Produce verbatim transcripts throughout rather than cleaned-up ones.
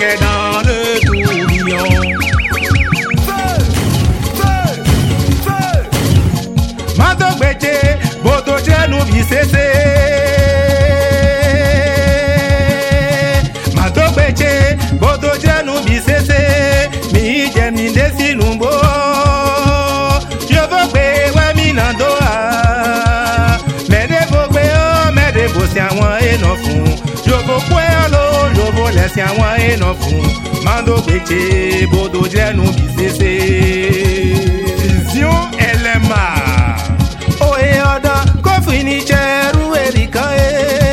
paquet dans le tourbillon. Feu, feu, feu. Mando Béché, Bodo Djenou Bissessé. Mando Béché, Bodo Djenou Bissessé. Mi Djemi Desi Numbo. Je veux que Wami Nandoa. Mede Bogbe, Mede Bosiawa et non fou. Je veux Kwelo, je veux laisser un et non fou. Mando Béché, Bodo Djenou Bissessé. Vision L M A. Oh et Oda, Kofrini Cheru Erika e.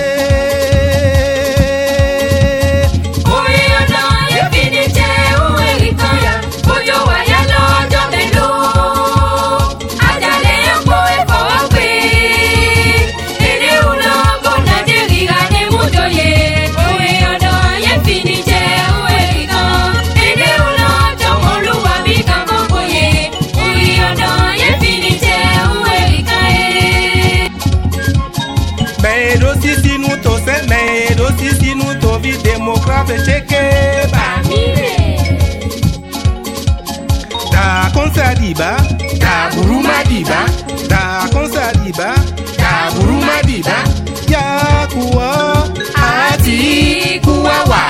Oh et Oda, Yefini Cheru Erika ya. Bojo wa ya lo jomelo. Ajale yoko e fawape. Ere ulo kona jeriga ne mujoye. Oh et Oda, Yefini Cheru Erika. Ere ulo chomolu wa bika kokoye. Oh et Oda, Yefini Cheru Erika e. Mais aussi si nous tous, mais aussi si nous tous vie démocrate checké. Da konsa diba, da buruma diba, da konsa diba, da buruma diba. Ya kuwa ati kuwawa.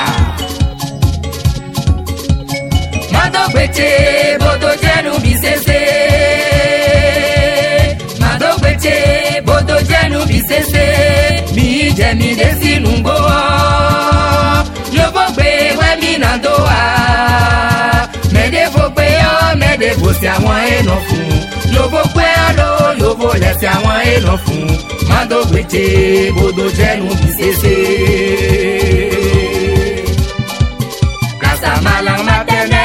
Mando Béché, Bodo Djenou Bissessé. Mando Béché, Bodo Djenou Bissessé. Mi Djemi Desi Numbo. Je veux que Wami Nandoa. Mede Fokwe yo, Mede Bosiawa et non fou. Je veux que Alo, je veux laisser un et non fou. Mando Béché, Bodo Djenou Bissessé. Casa Malang Matene.